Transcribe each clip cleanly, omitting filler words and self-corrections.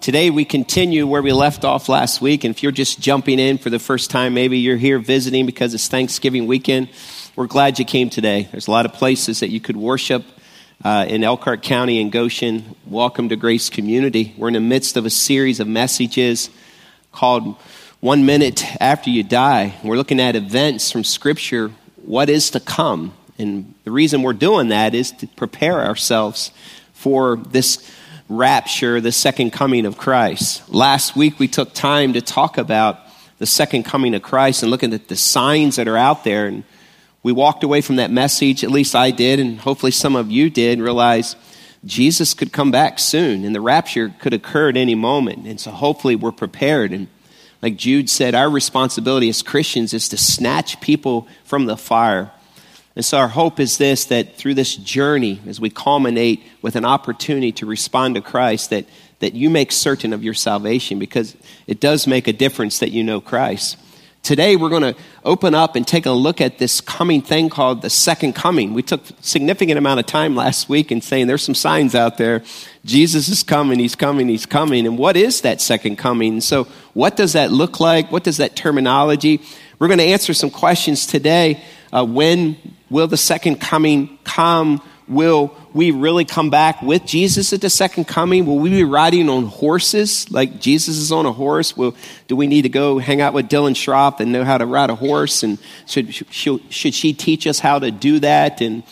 Today we continue where we left off last week, and if you're just jumping in for the first time, maybe you're here visiting because it's Thanksgiving weekend, we're glad you came today. There's a lot of places that you could worship in Elkhart County and Goshen. Welcome to Grace Community. We're in the midst of a series of messages called 1 Minute After You Die. We're looking at events from Scripture, what is to come. And the reason we're doing that is to prepare ourselves for this rapture, the second coming of Christ. Last week we took time to talk about the second coming of Christ and looking at the signs that are out there. And we walked away from that message, at least I did, and hopefully some of you did, realize Jesus could come back soon and the rapture could occur at any moment. And so hopefully we're prepared. And like Jude said, our responsibility as Christians is to snatch people from the fire. And so our hope is this, that through this journey, as we culminate with an opportunity to respond to Christ, that you make certain of your salvation, because it does make a difference that you know Christ. Today, we're going to open up and take a look at this coming thing called the second coming. We took a significant amount of time last week in saying there's some signs out there. Jesus is coming, he's coming, he's coming. And what is that second coming? So what does that look like? What does that terminology? We're going to answer some questions today. When will the second coming come? Will we really come back with Jesus at the second coming? Will we be riding on horses like Jesus is on a horse? Do we need to go hang out with Dylan Schroff and know how to ride a horse? And should she teach us how to do that? And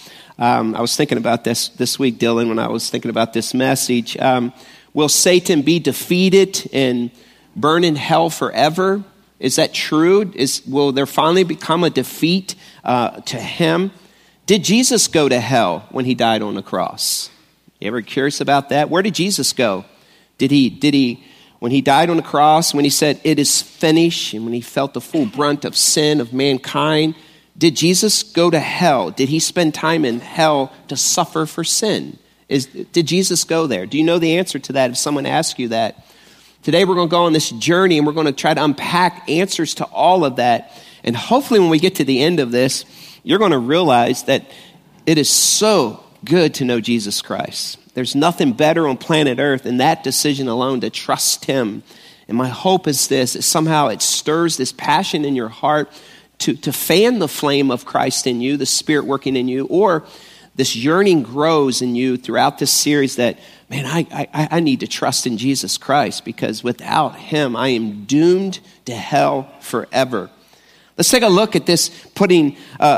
I was thinking about this week, Dylan, when I was thinking about this message. Will Satan be defeated and burn in hell forever? Is that true? Will there finally become a defeat to him? Did Jesus go to hell when he died on the cross? You ever curious about that? Where did Jesus go? Did he, when he died on the cross, when he said, "It is finished," and when he felt the full brunt of sin of mankind, did Jesus go to hell? Did he spend time in hell to suffer for sin? Did Jesus go there? Do you know the answer to that if someone asks you that? Today we're going to go on this journey and we're going to try to unpack answers to all of that. And hopefully when we get to the end of this, you're going to realize that it is so good to know Jesus Christ. There's nothing better on planet Earth than that decision alone to trust him. And my hope is this, that somehow it stirs this passion in your heart to fan the flame of Christ in you, the Spirit working in you, or this yearning grows in you throughout this series that, man, I need to trust in Jesus Christ, because without him, I am doomed to hell forever. Let's take a look at this putting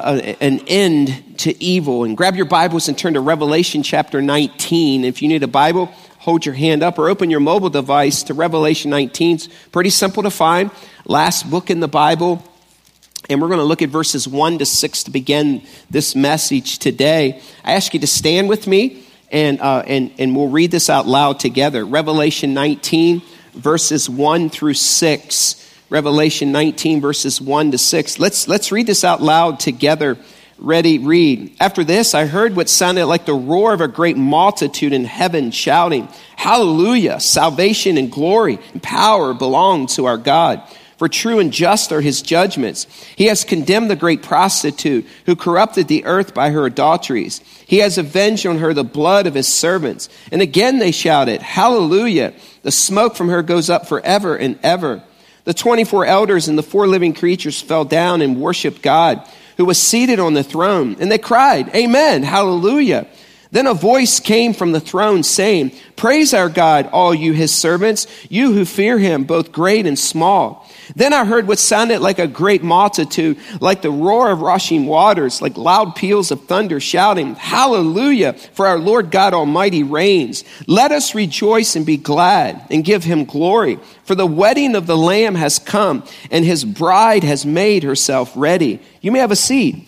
an end to evil. And grab your Bibles and turn to Revelation chapter 19. If you need a Bible, hold your hand up or open your mobile device to Revelation 19. It's pretty simple to find. Last book in the Bible. And we're going to look at verses 1 to 6 to begin this message today. I ask you to stand with me and we'll read this out loud together. Revelation 19, verses 1 through 6. Revelation 19, verses 1 to 6. Let's read this out loud together. Ready, read. After this, I heard what sounded like the roar of a great multitude in heaven shouting, "Hallelujah! Salvation and glory and power belong to our God. For true and just are his judgments. He has condemned the great prostitute who corrupted the earth by her adulteries. He has avenged on her the blood of his servants." And again they shouted, "Hallelujah! The smoke from her goes up forever and ever." The 24 elders and the 4 living creatures fell down and worshiped God, who was seated on the throne. And they cried, "Amen, hallelujah." Then a voice came from the throne saying, "Praise our God, all you his servants, you who fear him, both great and small." Then I heard what sounded like a great multitude, like the roar of rushing waters, like loud peals of thunder, shouting, "Hallelujah, for our Lord God Almighty reigns. Let us rejoice and be glad and give him glory. For the wedding of the Lamb has come, and his bride has made herself ready." You may have a seat.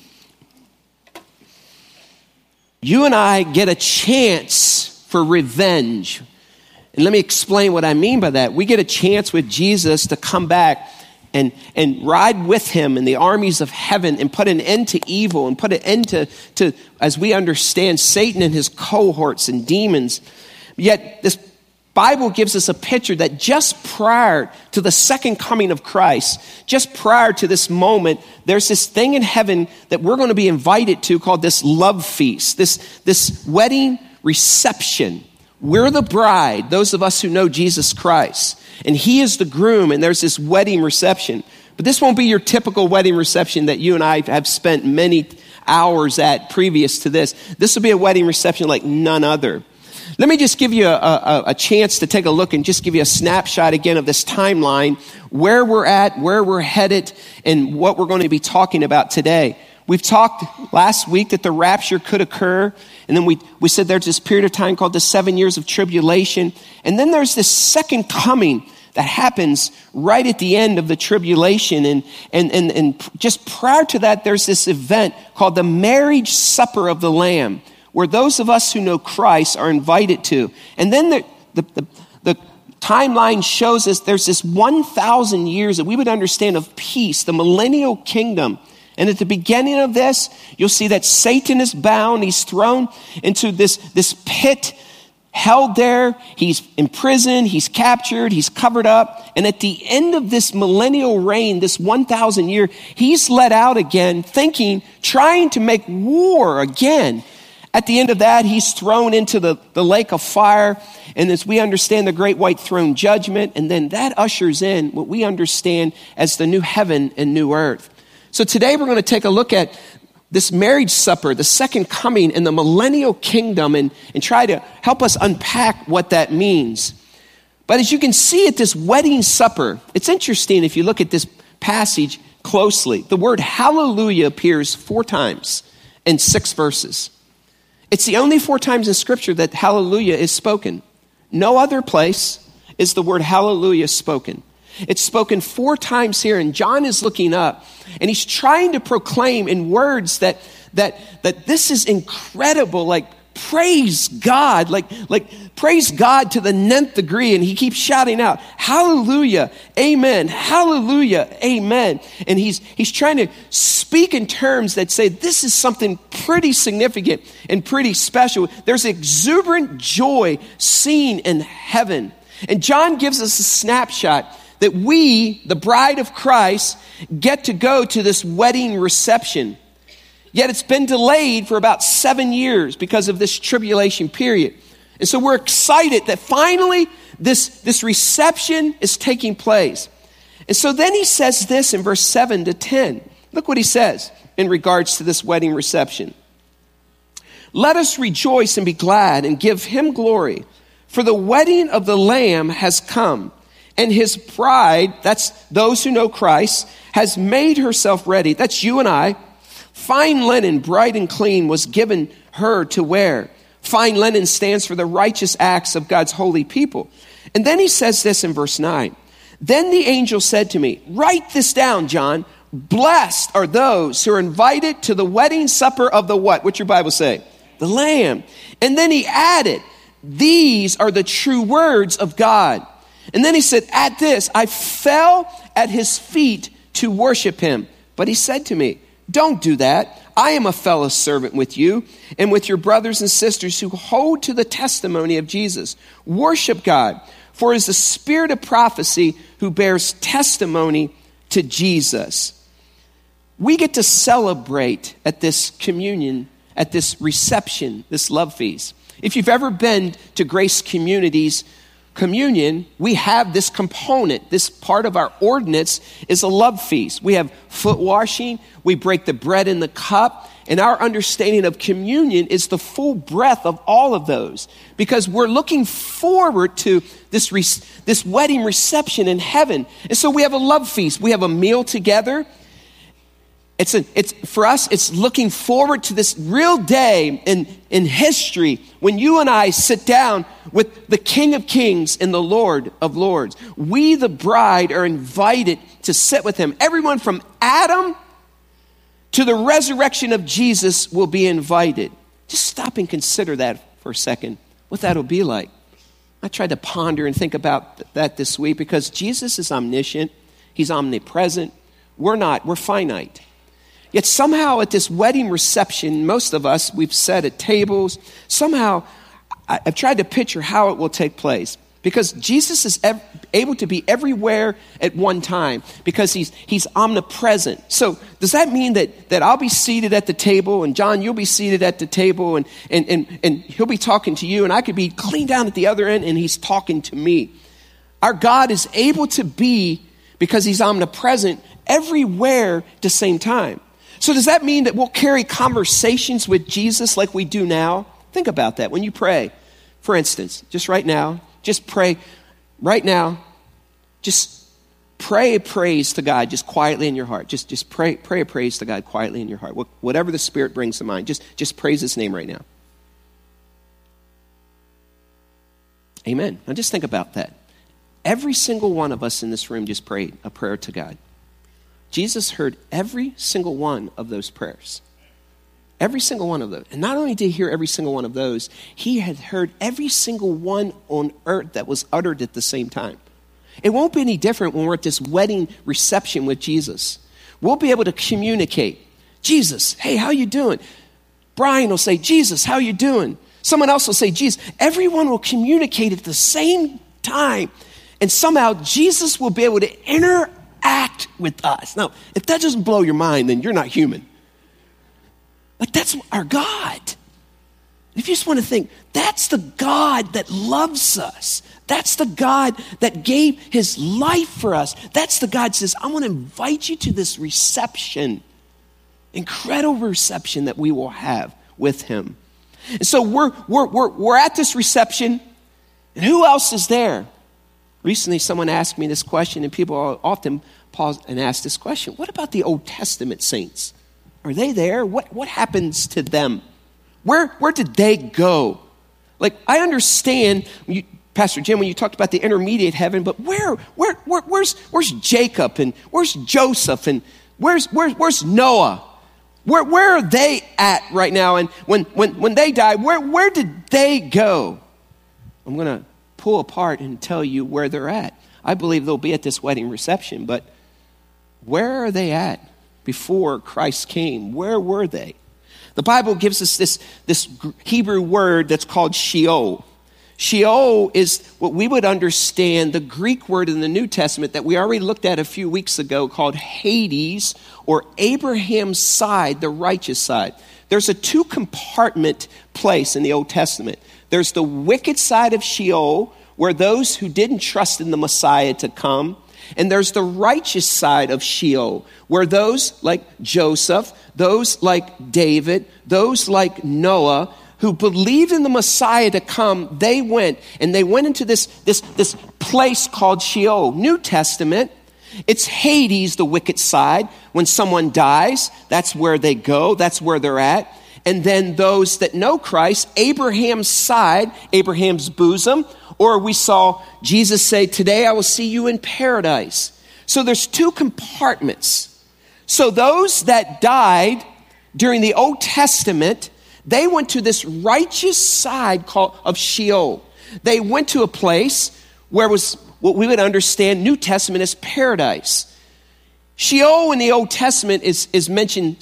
You and I get a chance for revenge. And let me explain what I mean by that. We get a chance with Jesus to come back and ride with him in the armies of heaven and put an end to evil and put an end to, as we understand, Satan and his cohorts and demons. Yet this Bible gives us a picture that just prior to the second coming of Christ, just prior to this moment, there's this thing in heaven that we're going to be invited to called this love feast, this wedding reception We're the bride, those of us who know Jesus Christ. And he is the groom, and there's this wedding reception. But this won't be your typical wedding reception that you and I have spent many hours at previous to this. This will be a wedding reception like none other. Let me just give you a chance to take a look and just give you a snapshot again of this timeline, where we're at, where we're headed, and what we're going to be talking about today. We've talked last week that the rapture could occur, and then we said there's this period of time called the 7 years of tribulation, and then there's this second coming that happens right at the end of the tribulation, and just prior to that, there's this event called the marriage supper of the Lamb, where those of us who know Christ are invited to. And then the timeline shows us there's this 1,000 years that we would understand of peace, the millennial kingdom. And at the beginning of this, you'll see that Satan is bound. He's thrown into this pit, held there. He's imprisoned. He's captured. He's covered up. And at the end of this millennial reign, this 1,000 year, he's let out again, trying to make war again. At the end of that, he's thrown into the lake of fire. And as we understand the great white throne judgment, and then that ushers in what we understand as the new heaven and new earth. So today we're going to take a look at this marriage supper, the second coming in the millennial kingdom, and try to help us unpack what that means. But as you can see at this wedding supper, it's interesting if you look at this passage closely. The word hallelujah appears 4 times in 6 verses. It's the only 4 times in Scripture that hallelujah is spoken. No other place is the word hallelujah spoken. It's spoken 4 times here, and John is looking up, and he's trying to proclaim in words that this is incredible, like praise God, like praise God to the 9th degree, and he keeps shouting out, hallelujah, amen, hallelujah, amen. And he's trying to speak in terms that say this is something pretty significant and pretty special. There's exuberant joy seen in heaven. And John gives us a snapshot that we, the bride of Christ, get to go to this wedding reception. Yet it's been delayed for about 7 years because of this tribulation period. And so we're excited that finally this reception is taking place. And so then he says this in verse 7 to 10. Look what he says in regards to this wedding reception. Let us rejoice and be glad and give him glory, for the wedding of the Lamb has come, and his bride, that's those who know Christ, has made herself ready. That's you and I. Fine linen, bright and clean, was given her to wear. Fine linen stands for the righteous acts of God's holy people. And then he says this in verse 9. Then the angel said to me, write this down, John. Blessed are those who are invited to the wedding supper of the what? What's your Bible say? The Lamb. And then he added, these are the true words of God. And then he said, at this, I fell at his feet to worship him. But he said to me, don't do that. I am a fellow servant with you and with your brothers and sisters who hold to the testimony of Jesus. Worship God, for it is the spirit of prophecy who bears testimony to Jesus. We get to celebrate at this communion, at this reception, this love feast. If you've ever been to Grace Community's communion, we have this component. This part of our ordinance is a love feast. We have foot washing. We break the bread in the cup. And our understanding of communion is the full breadth of all of those, because we're looking forward to this wedding reception in heaven. And so we have a love feast. We have a meal together. It's for us, it's looking forward to this real day in history when you and I sit down with the King of Kings and the Lord of Lords. We, the bride, are invited to sit with him. Everyone from Adam to the resurrection of Jesus will be invited. Just stop and consider that for a second, what that'll be like. I tried to ponder and think about that this week, because Jesus is omniscient. He's omnipresent. We're not. We're finite. Yet somehow at this wedding reception, most of us, we've sat at tables. Somehow I've tried to picture how it will take place, because Jesus is able to be everywhere at one time because he's omnipresent. So does that mean that I'll be seated at the table, and John, you'll be seated at the table, and he'll be talking to you, and I could be clean down at the other end, and he's talking to me? Our God is able to be, because he's omnipresent, everywhere at the same time. So does that mean that we'll carry conversations with Jesus like we do now? Think about that when you pray. For instance, just right now, just pray right now. Just pray a praise to God just quietly in your heart. Just pray a praise to God quietly in your heart. Whatever the Spirit brings to mind, just praise his name right now. Amen. Now just think about that. Every single one of us in this room just prayed a prayer to God. Jesus heard every single one of those prayers. Every single one of those. And not only did he hear every single one of those, he had heard every single one on earth that was uttered at the same time. It won't be any different when we're at this wedding reception with Jesus. We'll be able to communicate. Jesus, hey, how you doing? Brian will say, Jesus, how you doing? Someone else will say, Jesus. Everyone will communicate at the same time. And somehow Jesus will be able to interact with us. Now, if that doesn't blow your mind, then you're not human. Like, that's our God. If you just want to think, that's the God that loves us. That's the God that gave his life for us. That's the God that says, I want to invite you to this reception, incredible reception that we will have with him. And so we're at this reception, and who else is there? Recently, someone asked me this question, and people often pause and ask this question. What about the Old Testament saints? Are they there? What happens to them? Where did they go? Like, I understand, Pastor Jim, when you talked about the intermediate heaven, but where's Jacob, and where's Joseph, and where's Noah? Where are they at right now? And when they died, where did they go? I'm going to pull apart and tell you where they're at. I believe they'll be at this wedding reception, but where are they at before Christ came? Where were they? The Bible gives us this Hebrew word that's called Sheol. Sheol is what we would understand the Greek word in the New Testament that we already looked at a few weeks ago called Hades, or Abraham's side, the righteous side. There's a two-compartment place in the Old Testament. There's the wicked side of Sheol, where those who didn't trust in the Messiah to come. And there's the righteous side of Sheol, where those like Joseph, those like David, those like Noah, who believed in the Messiah to come, they went into this place called Sheol. New Testament, it's Hades, the wicked side. When someone dies, that's where they go, that's where they're at. And then those that know Christ, Abraham's side, Abraham's bosom, or we saw Jesus say, today I will see you in paradise. So there's two compartments. So those that died during the Old Testament, they went to this righteous side of Sheol. They went to a place where was what we would understand New Testament as paradise. Sheol in the Old Testament is mentioned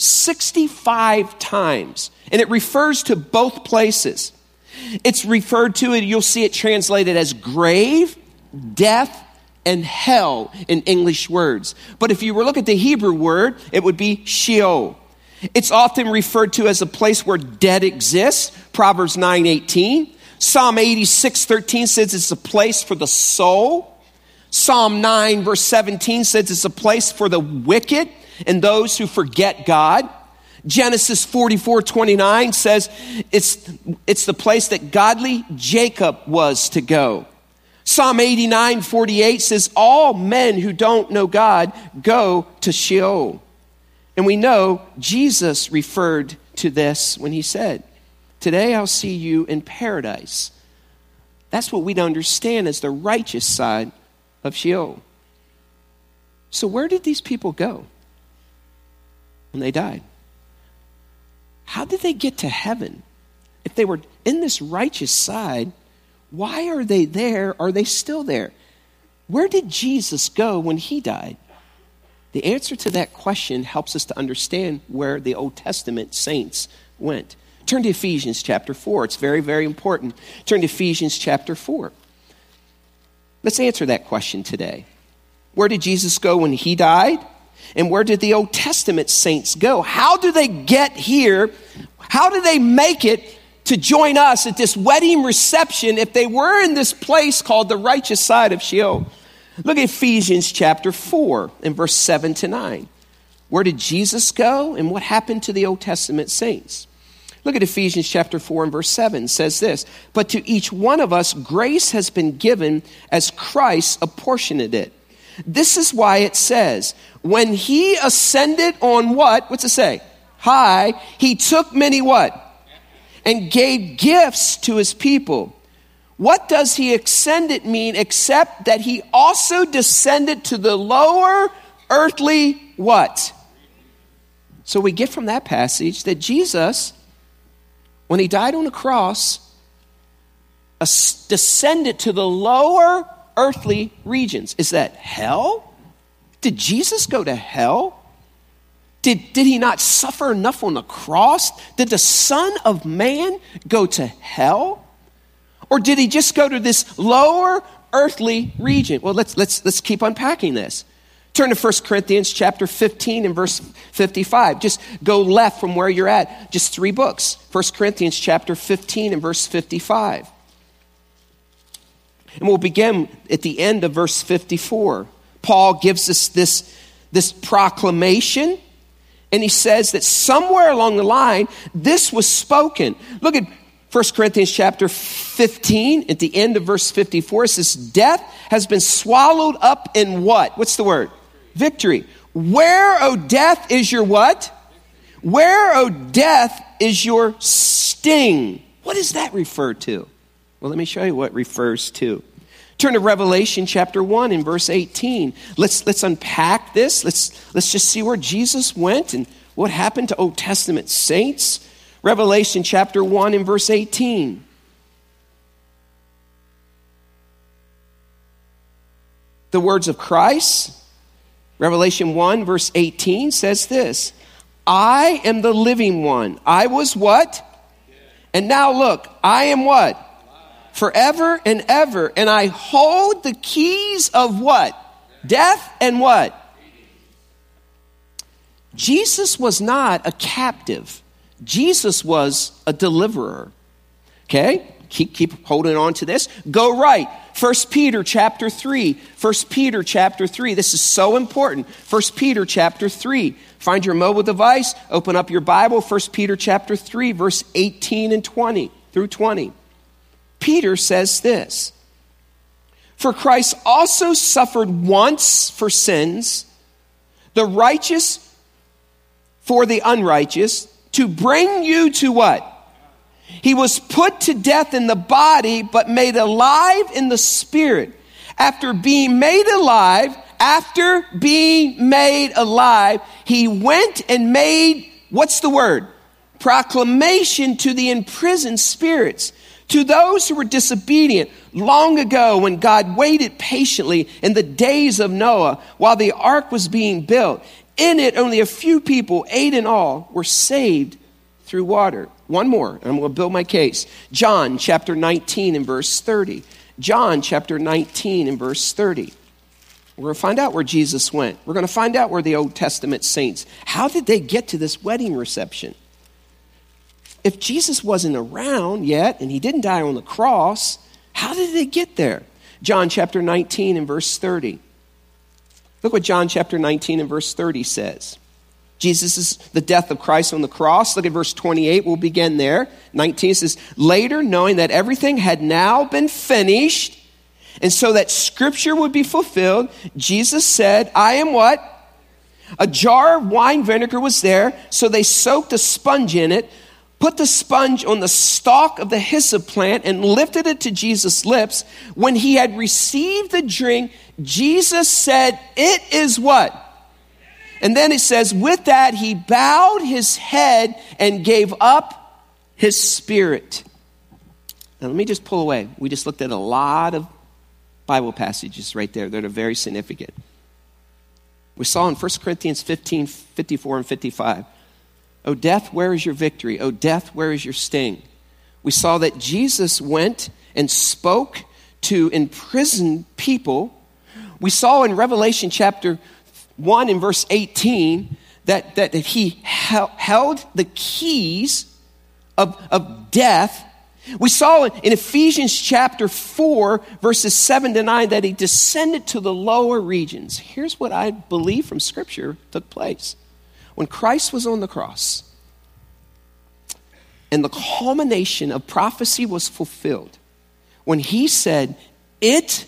65 times, and it refers to both places. It's referred to, and you'll see it translated as grave, death, and hell in English words. But if you were to look at the Hebrew word, it would be Sheol. It's often referred to as a place where dead exists, Proverbs 9:18. Psalm 86:13 says it's a place for the soul. Psalm 9 verse 17 says it's a place for the wicked and those who forget God. Genesis 44:29 says it's the place that godly Jacob was to go. Psalm 89:48 says all men who don't know God go to Sheol. And we know Jesus referred to this when he said, today I'll see you in paradise. That's what we'd understand as the righteous side of Sheol. So where did these people go when they died? How did they get to heaven? If they were in this righteous side, why are they there? Are they still there? Where did Jesus go when he died? The answer to that question helps us to understand where the Old Testament saints went. Turn to Ephesians chapter 4. It's very, very important. Turn to Ephesians chapter 4. Let's answer that question today. Where did Jesus go when he died? And where did the Old Testament saints go? How do they get here? How do they make it to join us at this wedding reception if they were in this place called the righteous side of Sheol? Look at Ephesians chapter 4 and verse 7 to 9. Where did Jesus go and what happened to the Old Testament saints? Look at Ephesians chapter 4 and verse 7. It says this, but to each one of us grace has been given as Christ apportioned it. This is why it says, when he ascended on what? What's it say? High. He took many what? And gave gifts to his people. What does he ascended mean except that he also descended to the lower earthly what? So we get from that passage that Jesus, when he died on the cross, descended to the lower earthly regions. Is that hell? Did Jesus go to hell? Did he not suffer enough on the cross? Did the Son of Man go to hell? Or did he just go to this lower earthly region? Well, let's keep unpacking this. Turn to 1 Corinthians chapter 15 and verse 55. Just go left from where you're at. Just 3 books. 1 Corinthians chapter 15 and verse 55. And we'll begin at the end of verse 54. Paul gives us this proclamation, and he says that somewhere along the line, this was spoken. Look at 1 Corinthians chapter 15, at the end of verse 54, it says, death has been swallowed up in what? What's the word? Victory. Where, O death, is your what? Where, O death, is your sting? What does that refer to? Well, let me show you what it refers to. Turn to Revelation chapter 1 and verse 18. Let's unpack this. Let's just see where Jesus went and what happened to Old Testament saints. Revelation chapter 1 and verse 18. The words of Christ, Revelation 1 verse 18 says this, I am the living one. I was what? And now look, I am what? Forever and ever. And I hold the keys of what? Death and what? Jesus was not a captive. Jesus was a deliverer. Okay? Keep holding on to this. Go right. 1 Peter chapter 3. 1 Peter chapter 3. This is so important. 1 Peter chapter 3. Find your mobile device. Open up your Bible. 1 Peter chapter 3, verse 18 and 20 through 20. Peter says this. For Christ also suffered once for sins, the righteous for the unrighteous, to bring you to what? He was put to death in the body, but made alive in the spirit. After being made alive, he went and made, what's the word? Proclamation to the imprisoned spirits, to those who were disobedient long ago when God waited patiently in the days of Noah while the ark was being built. In it, only a few people, 8 in all, were saved through water. One more, and I'm going to build my case. John chapter 19 and verse 30. John chapter 19 and verse 30. We're going to find out where Jesus went. We're going to find out where the Old Testament saints, how did they get to this wedding reception? If Jesus wasn't around yet and he didn't die on the cross, how did they get there? John chapter 19 and verse 30. Look what John chapter 19 and verse 30 says. Jesus is the death of Christ on the cross. Look at verse 28. We'll begin there. 19 says, later, knowing that everything had now been finished, and so that scripture would be fulfilled, Jesus said, I am what? A jar of wine vinegar was there, so they soaked a sponge in it, put the sponge on the stalk of the hyssop plant and lifted it to Jesus' lips. When he had received the drink, Jesus said, it is what? And then it says, with that, he bowed his head and gave up his spirit. Now, let me just pull away. We just looked at a lot of Bible passages right there that are very significant. We saw in 1 Corinthians 15, 54 and 55. O death, where is your victory? O death, where is your sting? We saw that Jesus went and spoke to imprison people. We saw in Revelation chapter 1 and verse 18 that he held the keys of death. We saw in Ephesians chapter 4, verses 7 to 9, that he descended to the lower regions. Here's what I believe from Scripture took place. When Christ was on the cross, and the culmination of prophecy was fulfilled, when he said, "It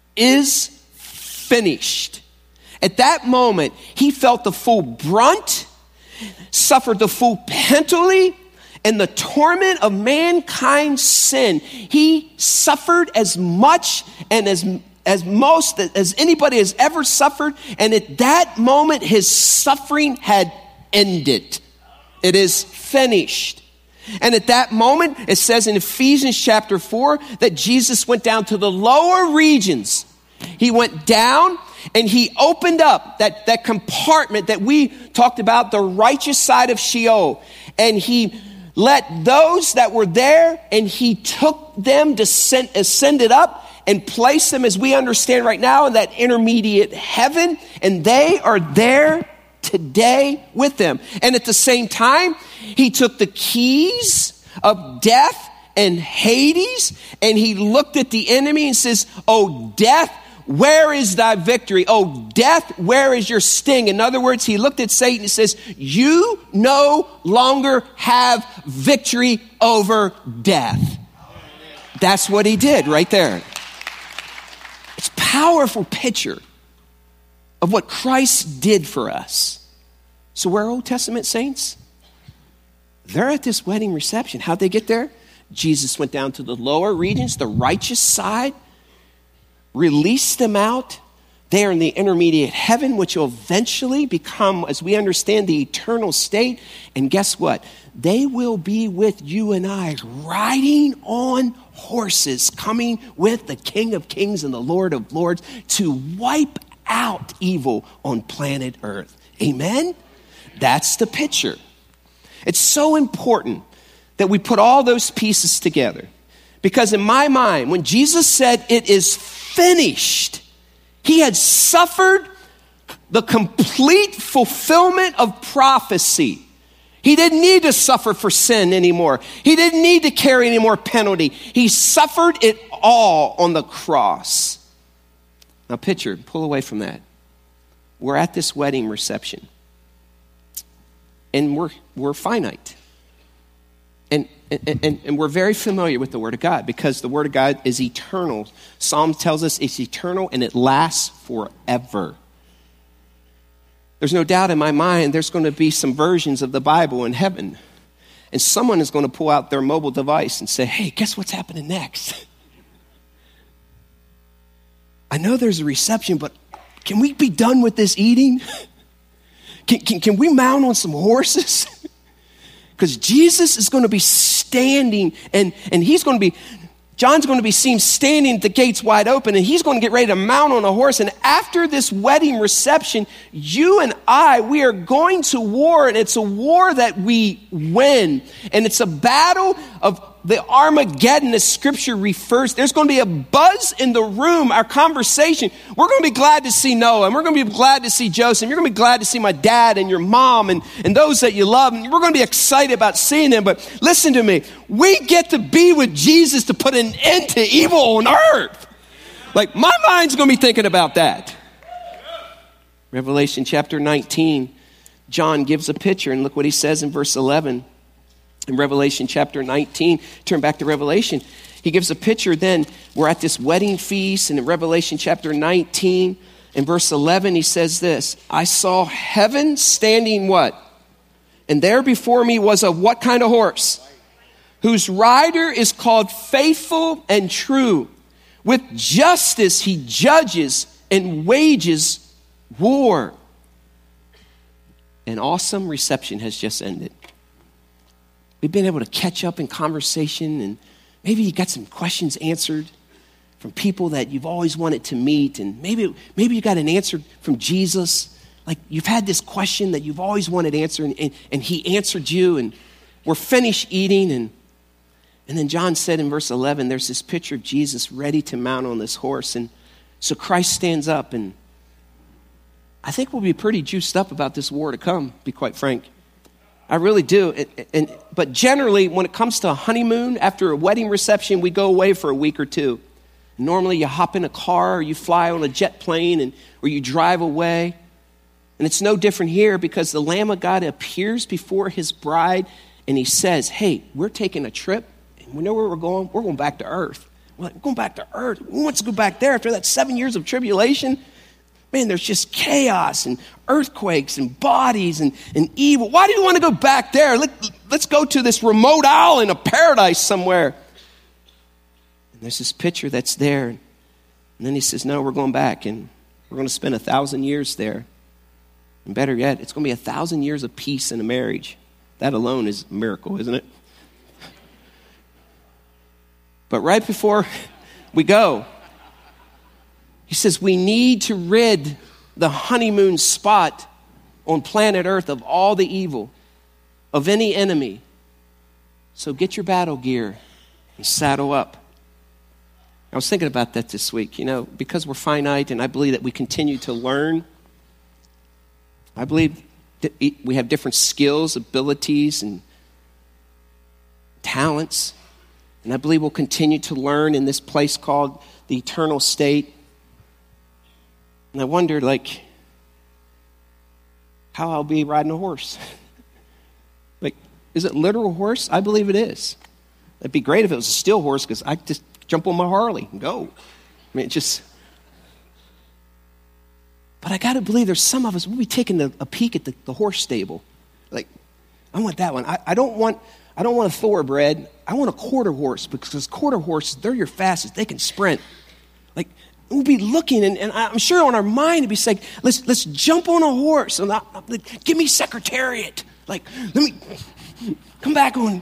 is finished." At that moment, he felt the full brunt, suffered the full penalty, and the torment of mankind's sin. He suffered as much and as most as anybody has ever suffered. And at that moment, his suffering had ended. It is finished. And at that moment, it says in Ephesians chapter 4 that Jesus went down to the lower regions. He went down and he opened up that compartment that we talked about, the righteous side of Sheol. And he let those that were there, and he took them, ascended up, and placed them, as we understand right now, in that intermediate heaven. And they are there today with them. And at the same time, he took the keys of death and Hades, and he looked at the enemy and says, "Oh, death, where is thy victory? Oh, death, where is your sting?" In other words, he looked at Satan and says, "You no longer have victory over death." That's what he did right there. It's a powerful picture of what Christ did for us. So we're Old Testament saints. They're at this wedding reception. How'd they get there? Jesus went down to the lower regions, the righteous side, released them out. They are in the intermediate heaven, which will eventually become, as we understand, the eternal state. And guess what? They will be with you and I, riding on horses, coming with the King of Kings and the Lord of Lords to wipe out evil on planet Earth. Amen? That's the picture. It's so important that we put all those pieces together. Because in my mind, when Jesus said it is finished, he had suffered the complete fulfillment of prophecy. He didn't need to suffer for sin anymore. He didn't need to carry any more penalty. He suffered it all on the cross. Now picture, pull away from that. We're at this wedding reception. And we're finite. And we're very familiar with the Word of God because the Word of God is eternal. Psalm tells us it's eternal and it lasts forever. There's no doubt in my mind there's going to be some versions of the Bible in heaven. And someone is going to pull out their mobile device and say, "Hey, guess what's happening next? I know there's a reception, but can we be done with this eating? Can we mount on some horses?" Because Jesus is going to be standing and he's going to be, John's going to be seen standing at the gates wide open, and he's going to get ready to mount on a horse. And after this wedding reception, you and I, we are going to war, and it's a war that we win. And it's a battle of the Armageddon, as Scripture refers. There's going to be a buzz in the room, our conversation. We're going to be glad to see Noah, and we're going to be glad to see Joseph. You're going to be glad to see my dad and your mom and those that you love. And we're going to be excited about seeing them. But listen to me. We get to be with Jesus to put an end to evil on earth. Like, my mind's going to be thinking about that. Revelation chapter 19, John gives a picture, and look what he says in verse 11. In Revelation chapter 19, turn back to Revelation. He gives a picture then. We're at this wedding feast, and in Revelation chapter 19, in verse 11, he says this: "I saw heaven standing" what? "And there before me was a" what kind of horse? "Whose rider is called Faithful and True. With justice he judges and wages war." An awesome reception has just ended. We've been able to catch up in conversation, and maybe you got some questions answered from people that you've always wanted to meet, and maybe you got an answer from Jesus. Like, you've had this question that you've always wanted answered, and he answered you, and we're finished eating, and And then John said in verse 11, there's this picture of Jesus ready to mount on this horse. And so Christ stands up, and I think we'll be pretty juiced up about this war to come, to be quite frank. I really do. But generally, when it comes to a honeymoon, after a wedding reception, we go away for a week or two. Normally, you hop in a car, or you fly on a jet plane, or you drive away. And it's no different here, because the Lamb of God appears before his bride, and he says, hey, we're taking a trip, and we know where we're going. We're going back to earth. We're going back to earth. Who wants to go back there after that 7 years of tribulation? Man, there's just chaos and earthquakes and bodies and evil. Why do you want to go back there? Let's go to this remote island of paradise somewhere. And there's this picture that's there. And then he says, no, we're going back, and we're going to spend 1,000 years there. And better yet, it's going to be 1,000 years of peace in a marriage. That alone is a miracle, isn't it? But right before we go, he says we need to rid the honeymoon spot on planet Earth of all the evil, of any enemy. So get your battle gear and saddle up. I was thinking about that this week, because we're finite, and I believe that we continue to learn. I believe that we have different skills, abilities, and talents. And I believe we'll continue to learn in this place called the eternal state. And I wondered, how I'll be riding a horse. Is it literal horse? I believe it is. It'd be great if it was a steel horse, because I just jump on my Harley and go. But I got to believe there's some of us, we'll be taking a peek at the horse stable. I want that one. I don't want a thoroughbred. I want a quarter horse, because quarter horses, they're your fastest. They can sprint. We'll be looking, and I'm sure on our mind it'd be saying, let's jump on a horse, and give me Secretariat. Let me come back on.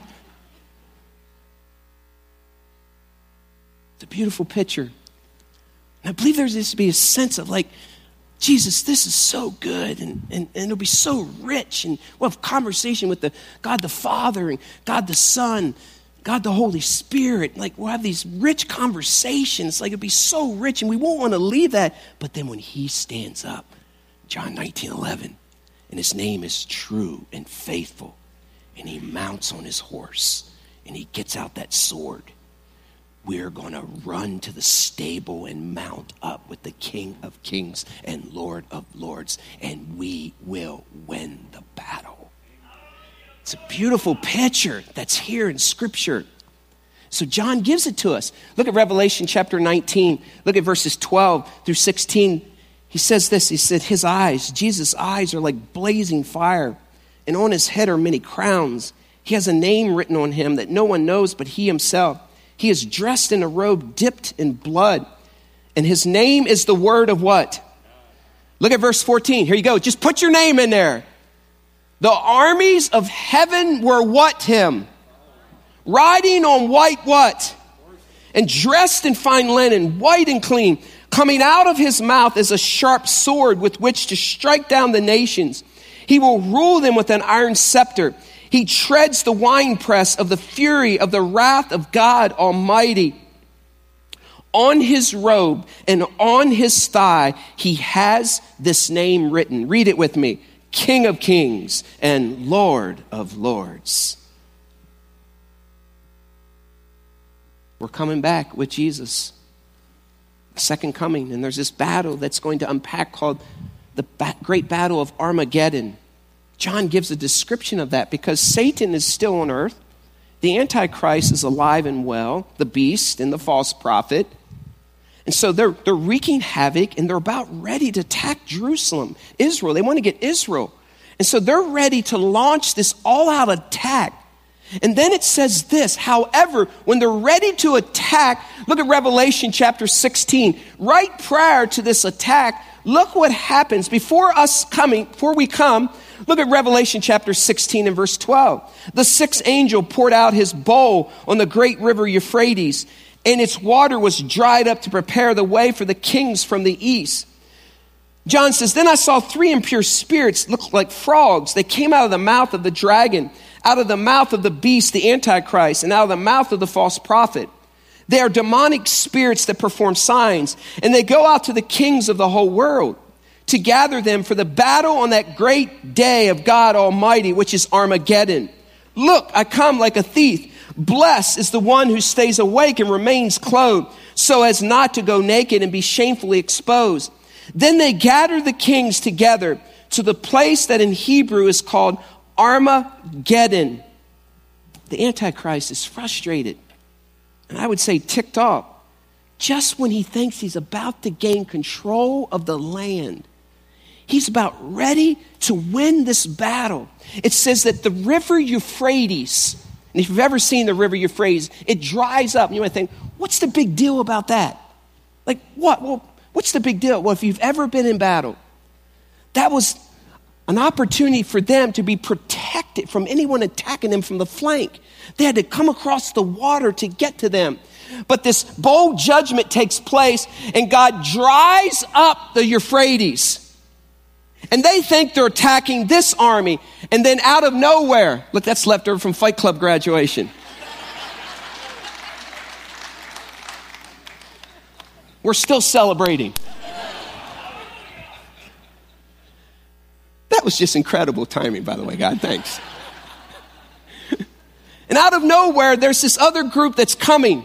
It's a beautiful picture. And I believe there's this to be a sense of Jesus, this is so good, and it'll be so rich, and we'll have conversation with God the Father and God the Son, God the Holy Spirit. We'll have these rich conversations. It'll be so rich, and we won't want to leave that. But then when he stands up, John 19:11, and his name is True and Faithful, and he mounts on his horse, and he gets out that sword, we're going to run to the stable and mount up with the King of Kings and Lord of Lords, and we will win the battle. It's a beautiful picture that's here in Scripture. So John gives it to us. Look at Revelation chapter 19. Look at verses 12 through 16. He says this. He said, his eyes, Jesus' eyes, are like blazing fire, and on his head are many crowns. He has a name written on him that no one knows but he himself. He is dressed in a robe dipped in blood, and his name is the Word of what? Look at verse 14. Here you go. Just put your name in there. The armies of heaven were what him? Riding on white what? And dressed in fine linen, white and clean. Coming out of his mouth is a sharp sword with which to strike down the nations. He will rule them with an iron scepter. He treads the winepress of the fury of the wrath of God Almighty. On his robe and on his thigh, he has this name written. Read it with me. King of Kings and Lord of Lords. We're coming back with Jesus. The second coming. And there's this battle that's going to unpack called the great battle of Armageddon. John gives a description of that because Satan is still on earth. The Antichrist is alive and well, the beast and the false prophet. And so they're wreaking havoc, and they're about ready to attack Jerusalem, Israel. They want to get Israel. And so they're ready to launch this all-out attack. And then it says this, however, when they're ready to attack, look at Revelation chapter 16. Right prior to this attack, look what happens. Before we come, look at Revelation chapter 16 and verse 12. The sixth angel poured out his bowl on the great river Euphrates, and its water was dried up to prepare the way for the kings from the east. John says, then I saw three impure spirits look like frogs. They came out of the mouth of the dragon. out of the mouth of the beast, the Antichrist, and out of the mouth of the false prophet. They are demonic spirits that perform signs, and they go out to the kings of the whole world to gather them for the battle on that great day of God Almighty, which is Armageddon. Look, I come like a thief. Blessed is the one who stays awake and remains clothed, so as not to go naked and be shamefully exposed. Then they gather the kings together to the place that in Hebrew is called Armageddon. The Antichrist is frustrated, and I would say ticked off, just when he thinks he's about to gain control of the land. He's about ready to win this battle. It says that the river Euphrates, and if you've ever seen the river Euphrates, it dries up. And you might think, what's the big deal about that? Like what? Well, what's the big deal? Well, if you've ever been in battle, that was an opportunity for them to be protected from anyone attacking them from the flank. They had to come across the water to get to them. But this bold judgment takes place, and God dries up the Euphrates. And they think they're attacking this army. And then out of nowhere, look, that's left over from Fight Club graduation. We're still celebrating. That was just incredible timing, by the way, God, thanks. And out of nowhere, there's this other group that's coming.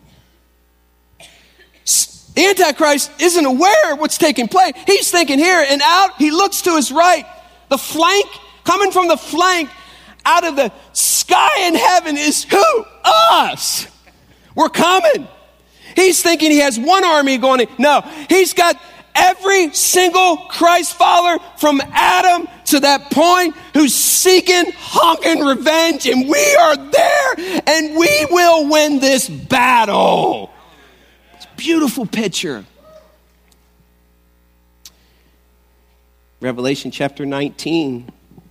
The Antichrist isn't aware of what's taking place. He's thinking here and out. He looks to his right. The flank, coming from the flank, out of the sky in heaven is who? Us. We're coming. He's thinking he has one army going in. No, he's got every single Christ follower from Adam to that point who's seeking, honking revenge. And we are there, and we will win this battle. Beautiful picture. Revelation chapter 19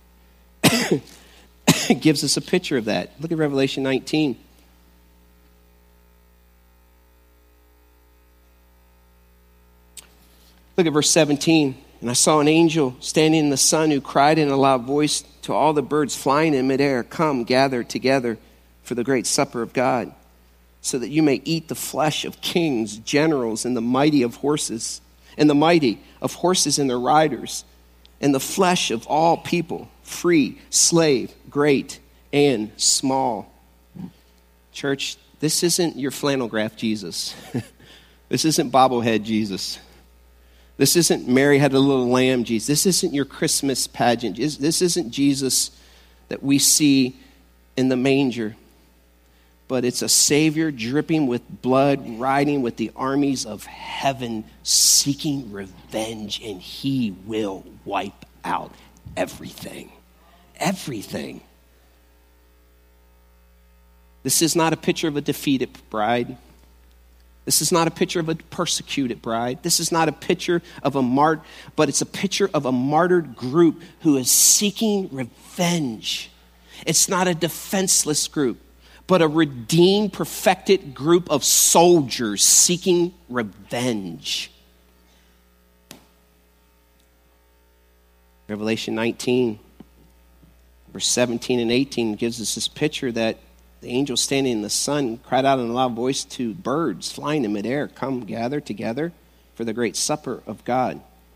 gives us a picture of that. Look at Revelation 19. Look at verse 17. And I saw an angel standing in the sun who cried in a loud voice to all the birds flying in midair, come, gather together for the great supper of God, so that you may eat the flesh of kings, generals, and the mighty of horses, and the mighty of horses and their riders, and the flesh of all people, free, slave, great, and small. Church, this isn't your flannel graph Jesus. This isn't bobblehead Jesus. This isn't Mary had a little lamb Jesus. This isn't your Christmas pageant. This isn't Jesus that we see in the manger. But it's a Savior dripping with blood, riding with the armies of heaven, seeking revenge, and he will wipe out everything. Everything. This is not a picture of a defeated bride. This is not a picture of a persecuted bride. This is not a picture of a but it's a picture of a martyred group who is seeking revenge. It's not a defenseless group, but a redeemed, perfected group of soldiers seeking revenge. Revelation 19, verse 17 and 18 gives us this picture that the angel standing in the sun cried out in a loud voice to birds flying in midair, come gather together for the great supper of God.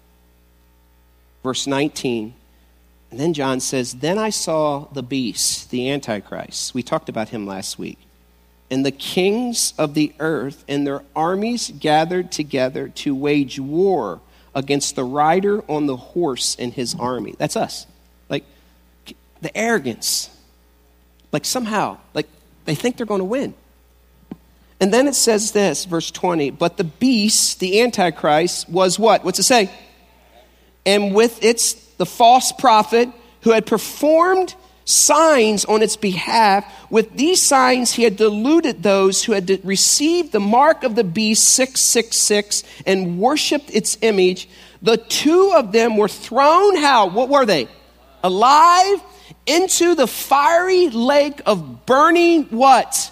Verse 19, and then John says, then I saw the beast, the Antichrist. We talked about him last week. And the kings of the earth and their armies gathered together to wage war against the rider on the horse and his army. That's us. Like the arrogance. Like somehow, like they think they're going to win. And then it says this, verse 20, but the beast, the Antichrist, was what? What's it say? And with the false prophet who had performed signs on its behalf. With these signs, he had deluded those who had received the mark of the beast 666 and worshipped its image. The two of them were thrown, how? What were they? Alive into the fiery lake of burning what?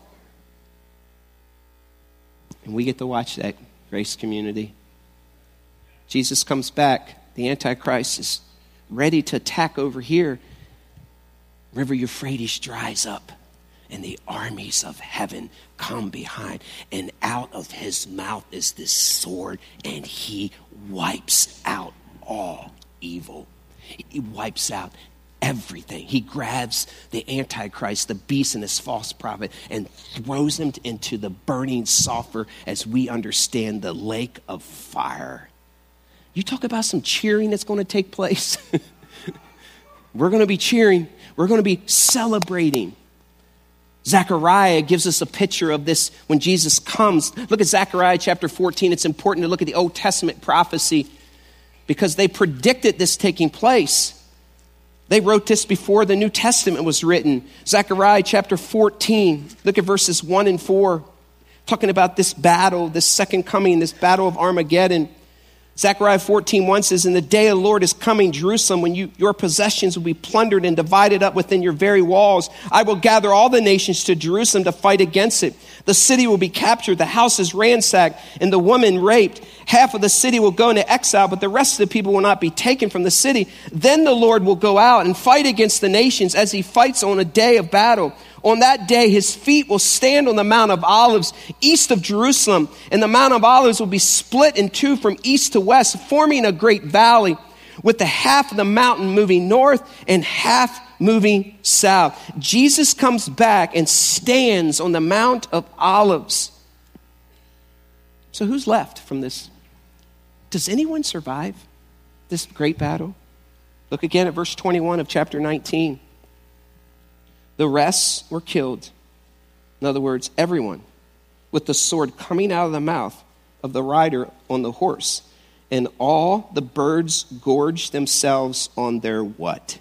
And we get to watch that, Grace Community. Jesus comes back. The Antichrist is ready to attack over here. River Euphrates dries up, and the armies of heaven come behind. And out of his mouth is this sword, and he wipes out all evil. He wipes out everything. He grabs the Antichrist, the beast, and his false prophet, and throws him into the burning sulfur, as we understand, the lake of fire. You talk about some cheering that's going to take place. We're going to be cheering. We're going to be celebrating. Zechariah gives us a picture of this when Jesus comes. Look at Zechariah chapter 14. It's important to look at the Old Testament prophecy because they predicted this taking place. They wrote this before the New Testament was written. Zechariah chapter 14. Look at verses 1 and 4. Talking about this battle, this second coming, this battle of Armageddon. Zechariah 14:1 says, "In the day of the Lord is coming, Jerusalem, when your possessions will be plundered and divided up within your very walls. I will gather all the nations to Jerusalem to fight against it. The city will be captured, the houses ransacked, and the woman raped. Half of the city will go into exile, but the rest of the people will not be taken from the city. Then the Lord will go out and fight against the nations as he fights on a day of battle. On that day, his feet will stand on the Mount of Olives east of Jerusalem, and the Mount of Olives will be split in two from east to west, forming a great valley, with the half of the mountain moving north and half moving south." Jesus comes back and stands on the Mount of Olives. So who's left from this? Does anyone survive this great battle? Look again at verse 21 of chapter 19. The rest were killed. In other words, everyone, with the sword coming out of the mouth of the rider on the horse. And all the birds gorged themselves on their what?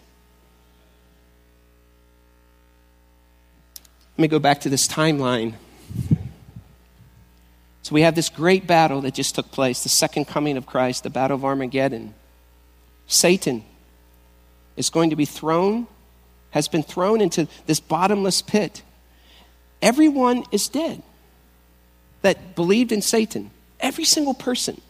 Let me go back to this timeline. So we have this great battle that just took place, the second coming of Christ, the battle of Armageddon. Satan is going to be has been thrown into this bottomless pit. Everyone is dead that believed in Satan. Every single person.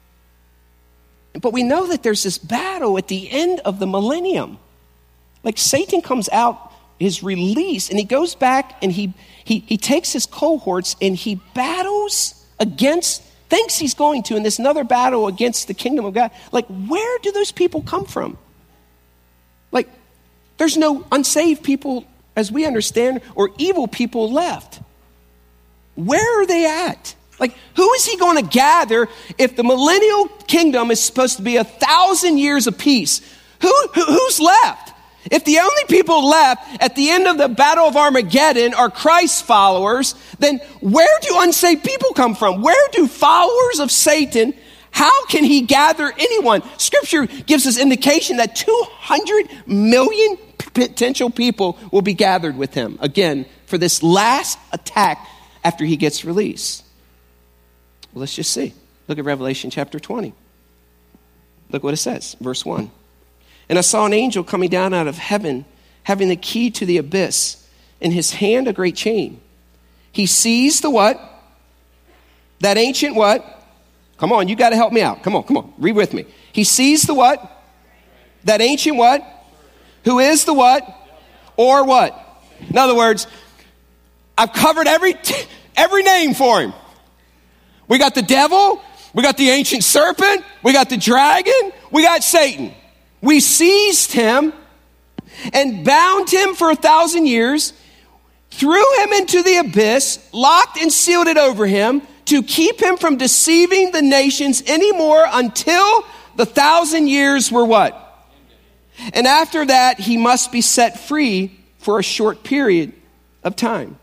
But we know that there's this battle at the end of the millennium. Like Satan comes out, his release, and he goes back and he takes his cohorts and he battles against, thinks he's going to, in this another battle against the kingdom of God. Like, where do those people come from? Like, there's no unsaved people, as we understand, or evil people left. Where are they at? Like, who is he going to gather if the millennial kingdom is supposed to be 1,000 years of peace? Who's left? If the only people left at the end of the battle of Armageddon are Christ followers, then where do unsaved people come from? Where do followers of Satan, how can he gather anyone? Scripture gives us indication that 200 million potential people will be gathered with him, again, for this last attack after he gets released. Well, let's just see. Look at Revelation chapter 20. Look what it says, verse 1. "And I saw an angel coming down out of heaven, having the key to the abyss, in his hand a great chain. He seized the what? That ancient what? Come on, you got to help me out. Come on, read with me. He seized the what? That ancient what? Who is the what? Or what? In other words, I've covered every name for him. We got the devil, we got the ancient serpent, we got the dragon, we got Satan. We seized him and bound him for 1,000 years, threw him into the abyss, locked and sealed it over him to keep him from deceiving the nations anymore until the 1,000 years were what? And after that, he must be set free for a short period of time."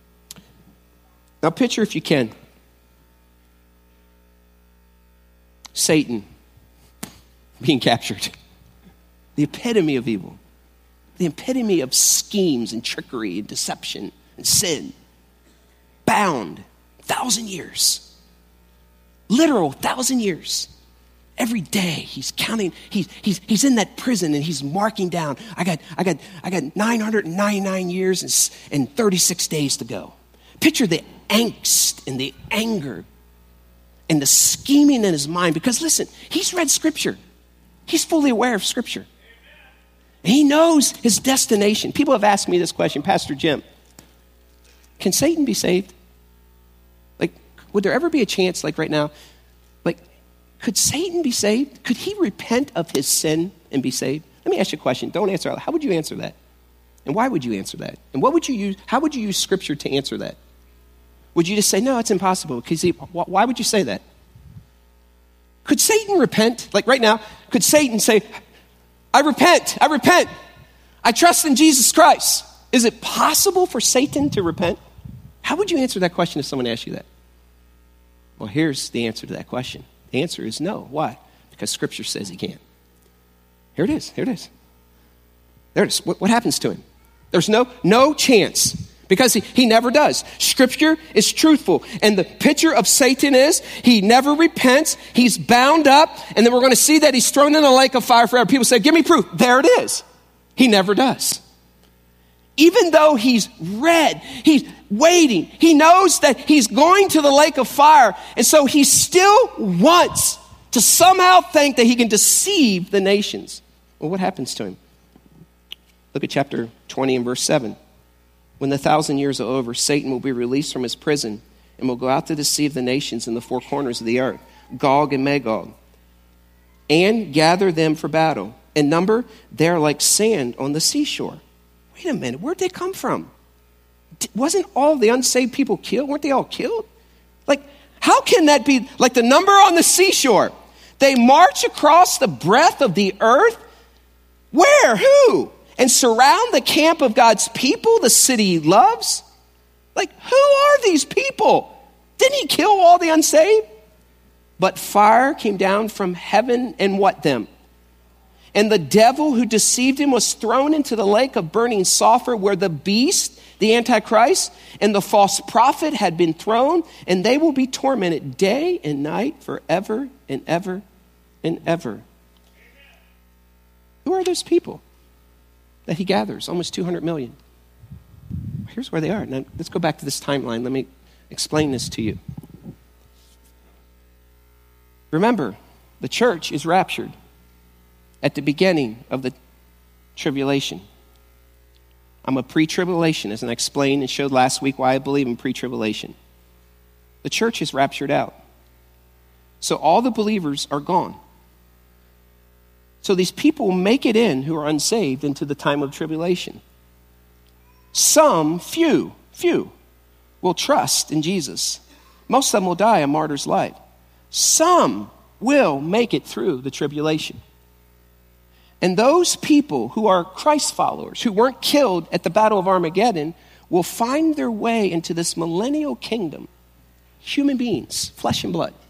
Now picture, if you can, Satan being captured. The epitome of evil. The epitome of schemes and trickery and deception and sin. Bound 1,000 years. Literal 1,000 years. Every day he's counting, he's in that prison and he's marking down, I got 999 years and 36 days to go. Picture the angst and the anger and the scheming in his mind, because listen, he's read Scripture. He's fully aware of Scripture. And he knows his destination. People have asked me this question, Pastor Jim, can Satan be saved? Like, would there ever be a chance, like right now, like, could Satan be saved? Could he repent of his sin and be saved? Let me ask you a question. Don't answer out loud. How would you answer that? And why would you answer that? And what would you use? How would you use Scripture to answer that? Would you just say, no, it's impossible? Because why would you say that? Could Satan repent? Like right now, could Satan say, I repent, I trust in Jesus Christ. Is it possible for Satan to repent? How would you answer that question if someone asked you that? Well, here's the answer to that question. The answer is no. Why? Because Scripture says he can't. Here it is. There it is. What happens to him? There's no chance. Because he never does. Scripture is truthful. And the picture of Satan is he never repents. He's bound up. And then we're going to see that he's thrown in a lake of fire forever. People say, give me proof. There it is. He never does. Even though he's read, he's waiting. He knows that he's going to the lake of fire. And so he still wants to somehow think that he can deceive the nations. Well, what happens to him? Look at chapter 20 and verse 7. When the 1,000 years are over, Satan will be released from his prison and will go out to deceive the nations in the four corners of the earth, Gog and Magog, and gather them for battle. In number, they're like sand on the seashore. Wait a minute, where'd they come from? Wasn't all the unsaved people killed? Weren't they all killed? Like, how can that be like the number on the seashore? They march across the breadth of the earth. Where? Who? And surround the camp of God's people, the city he loves? Like, who are these people? Didn't he kill all the unsaved? But fire came down from heaven and what them? And the devil who deceived him was thrown into the lake of burning sulfur where the beast, the Antichrist, and the false prophet had been thrown, and they will be tormented day and night forever and ever and ever. Who are those people that he gathers? Almost 200 million. Here's where they are. Now, let's go back to this timeline. Let me explain this to you. Remember, the church is raptured at the beginning of the tribulation. I'm a pre-tribulationist, and I explained and showed last week why I believe in pre-tribulation. The church is raptured out. So all the believers are gone. So these people make it in who are unsaved into the time of tribulation. Some, few, will trust in Jesus. Most of them will die a martyr's life. Some will make it through the tribulation. And those people who are Christ followers, who weren't killed at the Battle of Armageddon, will find their way into this millennial kingdom. Human beings, flesh and blood.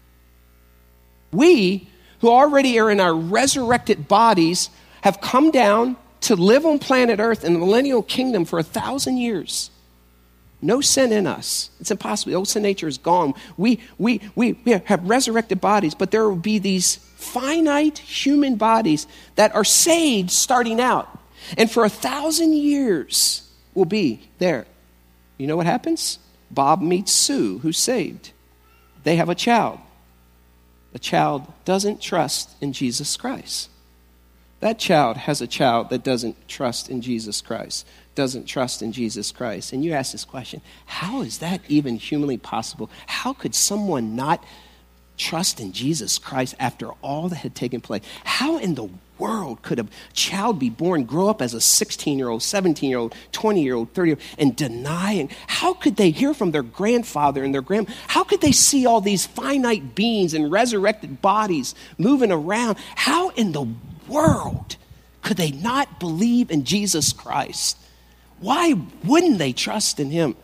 We, who already are in our resurrected bodies, have come down to live on planet Earth in the millennial kingdom for 1,000 years. No sin in us. It's impossible. The old sin nature is gone. We have resurrected bodies, but there will be these finite human bodies that are saved starting out. And for 1,000 years will be there. You know what happens? Bob meets Sue, who's saved. They have a child. The child doesn't trust in Jesus Christ. That child has a child that doesn't trust in Jesus Christ, doesn't trust in Jesus Christ. And you ask this question, how is that even humanly possible? How could someone not trust in Jesus Christ after all that had taken place? How in the world could a child be born, grow up as a 16-year-old, 17-year-old, 20-year-old, 30-year-old, and deny? And how could they hear from their grandfather and their how could they see all these finite beings and resurrected bodies moving around? How in the world could they not believe in Jesus Christ? Why wouldn't they trust in him?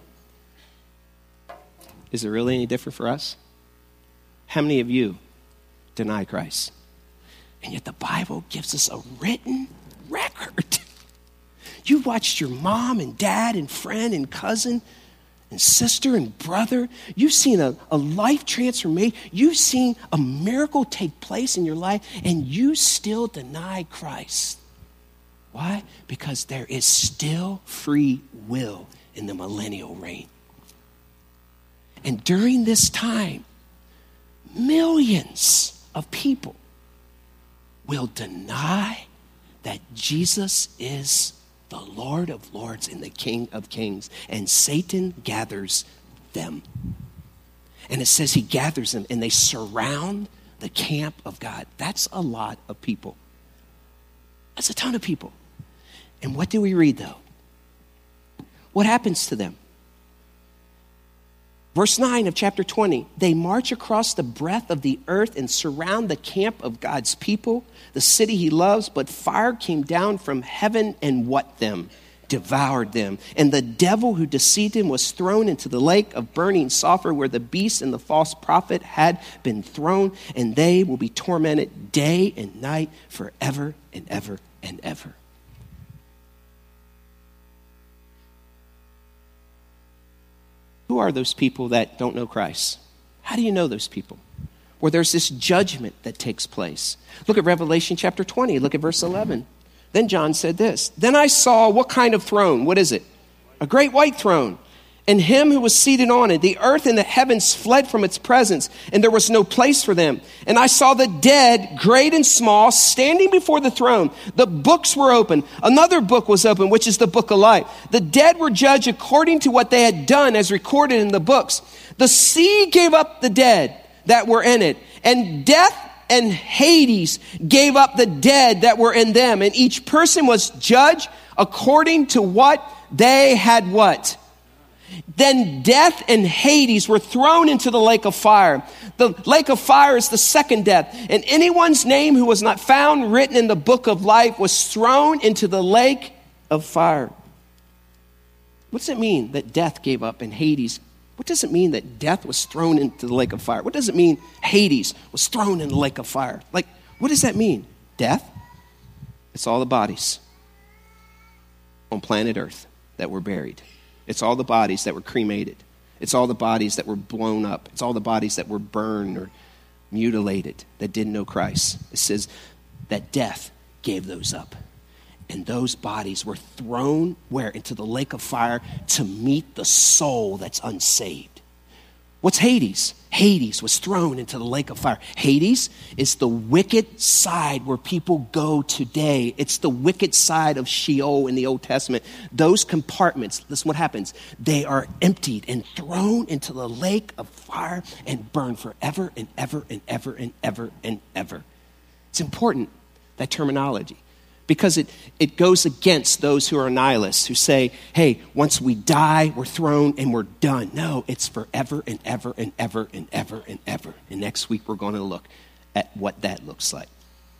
Is it really any different for us? How many of you deny Christ? And yet the Bible gives us a written record. You watched your mom and dad and friend and cousin and sister and brother. You've seen a life transformation. You've seen a miracle take place in your life, and you still deny Christ. Why? Because there is still free will in the millennial reign. And during this time, millions of people will deny that Jesus is the Lord of lords and the King of kings, and Satan gathers them. And it says he gathers them and they surround the camp of God. That's a lot of people. That's a ton of people. And what do we read though? What happens to them? Verse 9 of chapter 20, they march across the breadth of the earth and surround the camp of God's people, the city he loves, but fire came down from heaven and what them? Devoured them. And the devil who deceived him was thrown into the lake of burning sulfur where the beast and the false prophet had been thrown, and they will be tormented day and night forever and ever and ever. Who are those people that don't know Christ? How do you know those people? Where there's this judgment that takes place. Look at Revelation chapter 20. Look at verse 11. Then John said this. Then I saw what kind of throne? What is it? A great white throne. And him who was seated on it. The earth and the heavens fled from its presence, and there was no place for them. And I saw the dead, great and small, standing before the throne. The books were open. Another book was open, which is the book of life. The dead were judged according to what they had done, as recorded in the books. The sea gave up the dead that were in it, and death and Hades gave up the dead that were in them. And each person was judged according to what they had what? Then death and Hades were thrown into the lake of fire. The lake of fire is the second death. And anyone's name who was not found written in the book of life was thrown into the lake of fire. What does it mean that death gave up and Hades? What does it mean that death was thrown into the lake of fire? What does it mean Hades was thrown in the lake of fire? Like, what does that mean? Death? It's all the bodies on planet Earth that were buried. It's all the bodies that were cremated. It's all the bodies that were blown up. It's all the bodies that were burned or mutilated that didn't know Christ. It says that death gave those up. And those bodies were thrown where? Into the lake of fire to meet the soul that's unsaved. What's Hades? Hades was thrown into the lake of fire. Hades is the wicked side where people go today. It's the wicked side of Sheol in the Old Testament. Those compartments, listen what happens. They are emptied and thrown into the lake of fire and burned forever and ever and ever and ever and ever. It's important, that terminology. Because it goes against those who are nihilists, who say, hey, once we die, we're thrown and we're done. No, it's forever and ever and ever and ever and ever. And next week, we're going to look at what that looks like.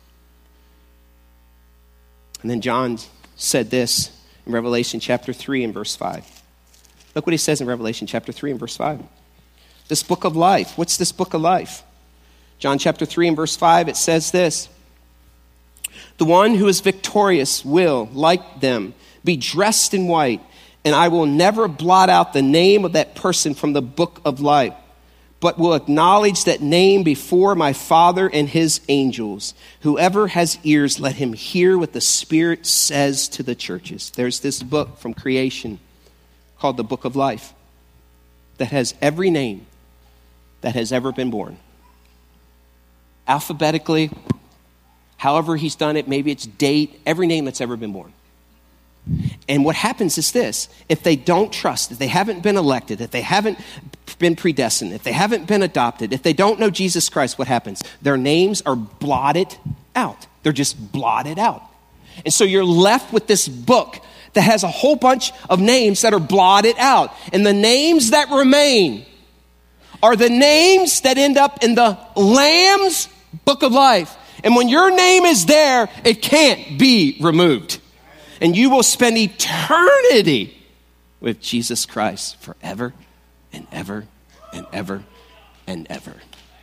And then John said this in Revelation chapter 3 and verse 5. Look what he says in Revelation chapter 3 and verse 5. This book of life. What's this book of life? John chapter 3 and verse 5, it says this. The one who is victorious will, like them, be dressed in white, and I will never blot out the name of that person from the book of life, but will acknowledge that name before my Father and his angels. Whoever has ears, let him hear what the Spirit says to the churches. There's this book from creation called the Book of Life that has every name that has ever been born. Alphabetically, however he's done it, maybe it's date, every name that's ever been born. And what happens is this: if they don't trust, if they haven't been elected, if they haven't been predestined, if they haven't been adopted, if they don't know Jesus Christ, what happens? Their names are blotted out. They're just blotted out. And so you're left with this book that has a whole bunch of names that are blotted out. And the names that remain are the names that end up in the Lamb's book of life. And when your name is there, it can't be removed. And you will spend eternity with Jesus Christ forever and ever and ever and ever.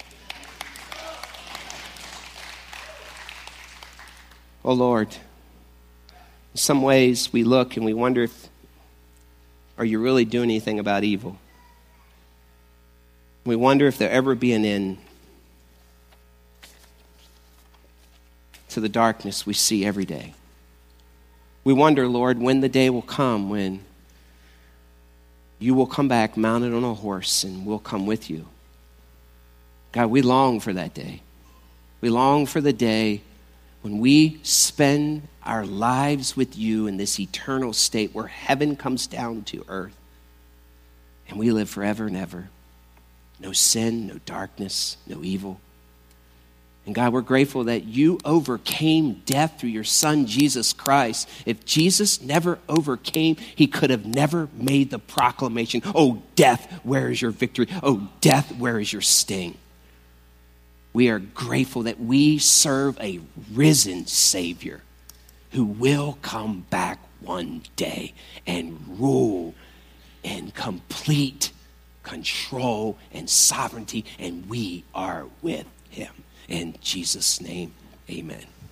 Oh Lord, in some ways we look and we wonder if, are you really doing anything about evil? We wonder if there'll ever be an end to the darkness we see every day. We wonder, Lord, when the day will come when you will come back mounted on a horse and we'll come with you. God, we long for that day. We long for the day when we spend our lives with you in this eternal state where heaven comes down to earth and we live forever and ever. No sin, no darkness, no evil. And God, we're grateful that you overcame death through your Son, Jesus Christ. If Jesus never overcame, he could have never made the proclamation, oh, death, where is your victory? Oh, death, where is your sting? We are grateful that we serve a risen Savior who will come back one day and rule in complete control and sovereignty, and we are with him. In Jesus' name, amen.